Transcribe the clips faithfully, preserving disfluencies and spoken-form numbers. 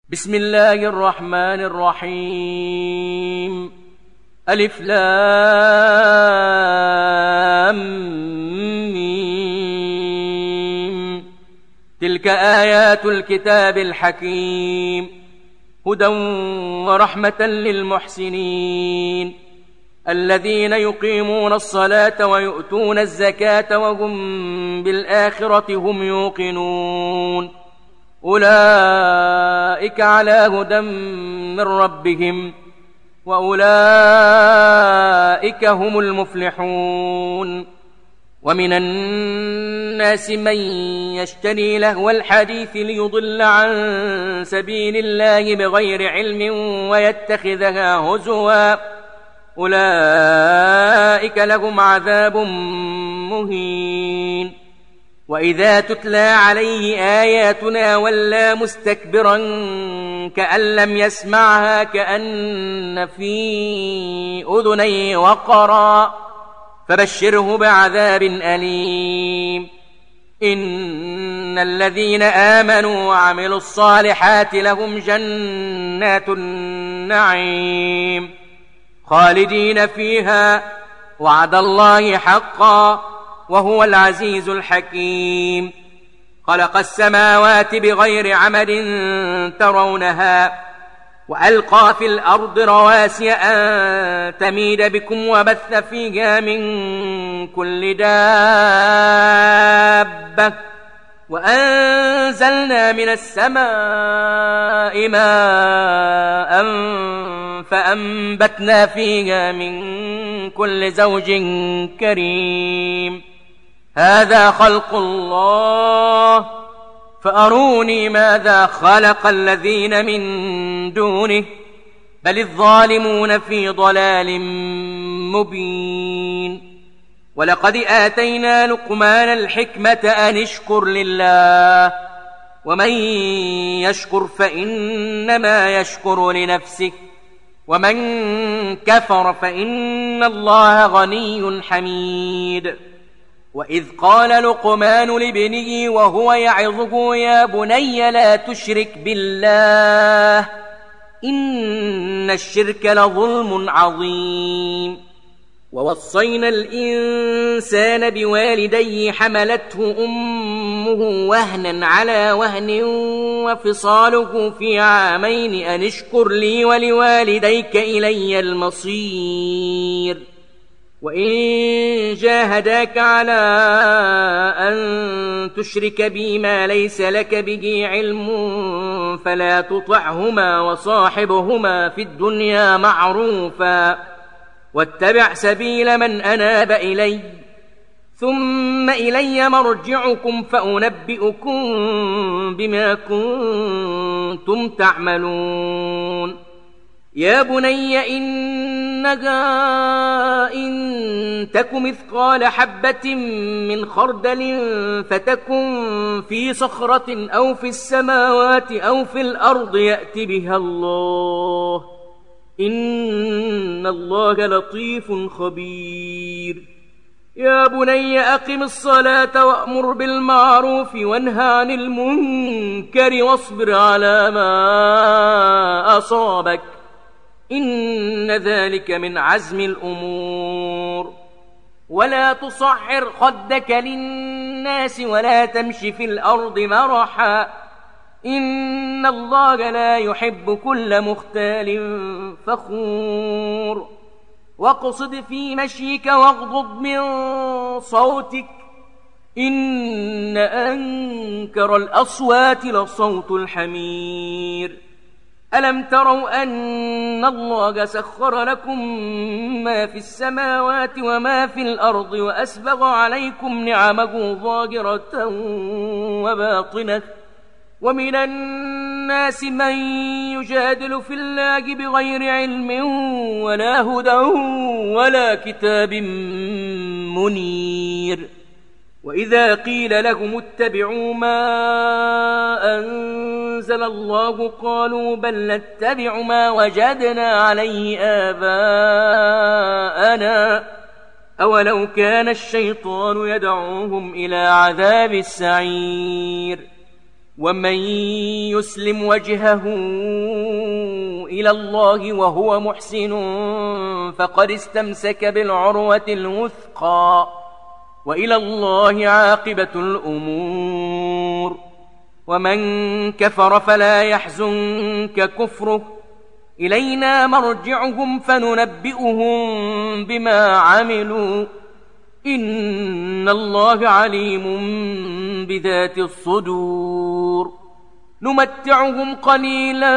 بسم الله الرحمن الرحيم. ألف لام ميم. تلك آيات الكتاب الحكيم، هدى ورحمة للمحسنين الذين يقيمون الصلاة ويؤتون الزكاة وهم بالآخرة هم يوقنون. أولئك على هدى من ربهم وأولئك هم المفلحون. ومن الناس من يشتري لهو الحديث ليضل عن سبيل الله بغير علم ويتخذها هزوا، أولئك لهم عذاب مهين. وإذا تتلى عليه آياتنا ولى مستكبرا كأن لم يسمعها كأن في أذنيه وقرا، فبشره بعذاب أليم. إن الذين آمنوا وعملوا الصالحات لهم جنات النعيم خالدين فيها، وعد الله حقا وهو العزيز الحكيم. خلق السماوات بغير عمد ترونها وألقى في الأرض رواسي أن تميد بكم وبث فيها من كل دابة، وأنزلنا من السماء ماء فأنبتنا فيها من كل زوج كريم. هذا خلق الله فأروني ماذا خلق الذين من دونه، بل الظالمون في ضلال مبين. ولقد آتينا لقمان الحكمة أن اشكر لله، ومن يشكر فإنما يشكر لنفسه، ومن كفر فإن الله غني حميد. وإذ قال لقمان لابنه وهو يعظه يا بني لا تشرك بالله إن الشرك لظلم عظيم. ووصينا الإنسان بوالديه حملته أمه وهنا على وهن وفصاله في عامين أن اشكر لي ولوالديك إلي المصير. وإن جاهداك على أن تشرك بي ما ليس لك به علم فلا تطعهما وصاحبهما في الدنيا معروفا، واتبع سبيل من أناب إلي، ثم إلي مرجعكم فأنبئكم بما كنتم تعملون. يا بني إنها إن تك مثقال حبة من خردل فتكن في صخرة أو في السماوات أو في الأرض يأت بها الله، إن الله لطيف خبير. يا بني أقم الصلاة وأمر بالمعروف وانهى عن المنكر واصبر على ما أصابك، إن ذلك من عزم الأمور. ولا تصعر خدك للناس ولا تمش في الأرض مرحا، إن الله لا يحب كل مختال فخور. واقصد في مشيك واغضض من صوتك، إن أنكر الأصوات لصوت الحمير. ألم تروا أن الله سخر لكم ما في السماوات وما في الأرض وأسبغ عليكم نعمه ظاهرة وباطنة، ومن الناس من يجادل في الله بغير علم ولا هدى ولا كتاب منير. وإذا قيل لهم اتبعوا ما أنزل الله قالوا بل نتبع ما وجدنا عليه آباءنا، أولو كان الشيطان يدعوهم إلى عذاب السعير. ومن يسلم وجهه إلى الله وهو محسن فقد استمسك بالعروة الوثقى وإلى الله عاقبة الأمور. ومن كفر فلا يحزنك كفره إلينا مرجعهم فننبئهم بما عملوا إن الله عليم بذات الصدور. نمتعهم قليلا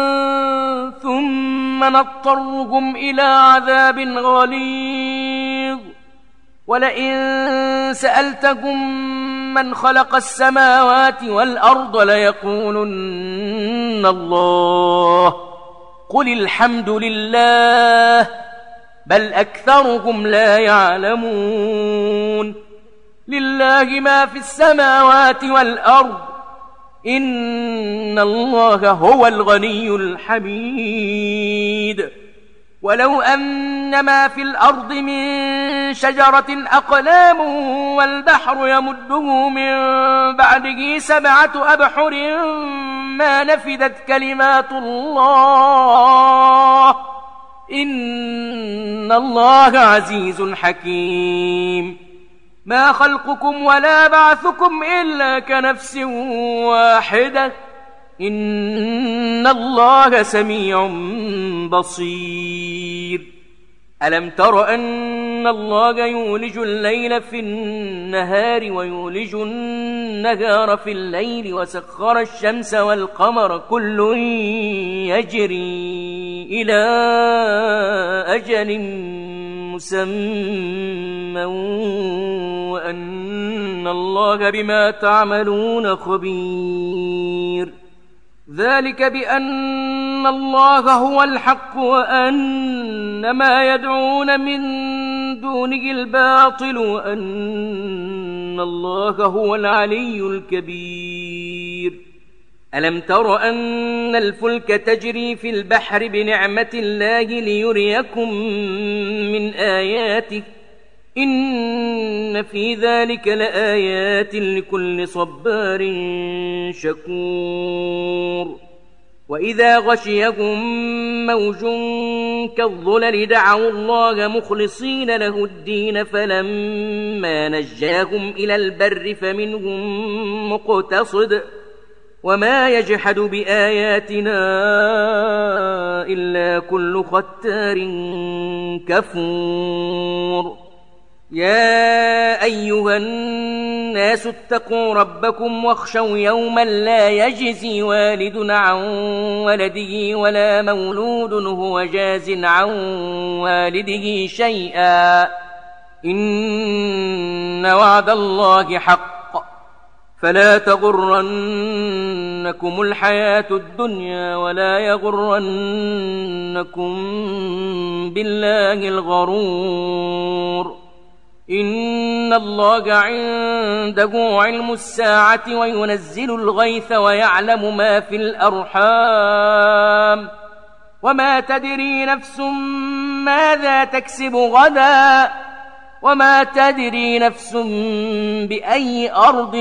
ثم نضطرهم إلى عذاب غليظ ولئن سألتهم من خلق السماوات والأرض ليقولن الله قل الحمد لله بل أكثرهم لا يعلمون. لله ما في السماوات والأرض إن الله هو الغني الحميد. ولو أن ما في الأرض من شجرة أقلام والبحر يمده من بعده سبعة أبحر ما نفدت كلمات الله إن الله عزيز حكيم. ما خلقكم ولا بعثكم إلا كنفس واحدة إن الله سميع بصير. ألم تر أن الله يولج الليل في النهار ويولج النهار في الليل وسخر الشمس والقمر كل يجري إلى أجل مسمى وأن الله بما تعملون خبير. ذلك بأن الله هو الحق وأن ما يدعون من دونه الباطل وأن الله هو العلي الكبير. ألم تر أن الفلك تجري في البحر بنعمة الله ليريكم من آياته إن في ذلك لآيات لكل صبار شكور. وإذا غشيهم موج كالظلل دعوا الله مخلصين له الدين فلما نجاهم إلى البر فمنهم مقتصد وما يجحد بآياتنا إلا كل ختار كفور. يا أيها الناس اتقوا ربكم واخشوا يوما لا يجزي والد عن ولده ولا مولود هو جاز عن والده شيئا إن وعد الله حق فلا تغرنكم الحياة الدنيا ولا يغرنكم بالله الغرور. إن الله عنده علم الساعة وينزل الغيث ويعلم ما في الأرحام وما تدري نفس ماذا تكسب غدا وما تدري نفس بأي أرض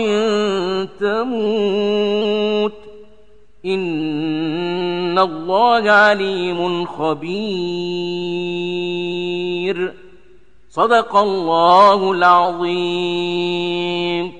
تموت إن الله عليم خبير. صدق الله العظيم.